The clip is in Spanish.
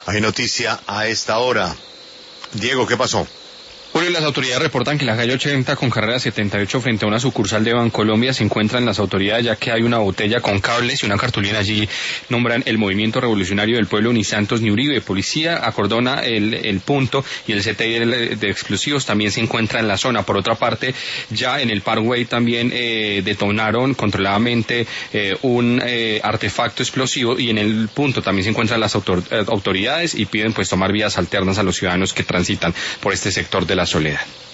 Hay noticia a esta hora. Diego, ¿qué pasó? Julio, las autoridades reportan que la calle 80 con carrera 78 frente a una sucursal de Bancolombia se encuentran las autoridades, ya que hay una botella con cables y una cartulina allí. Nombran el Movimiento Revolucionario del Pueblo ni Santos ni Uribe. Policía acordona el punto y el CTI de explosivos también se encuentra en la zona. Por otra parte, ya en el Parkway también detonaron controladamente un artefacto explosivo y en el punto también se encuentran las autoridades y piden pues tomar vías alternas a los ciudadanos que transitan por este sector de la Soledad.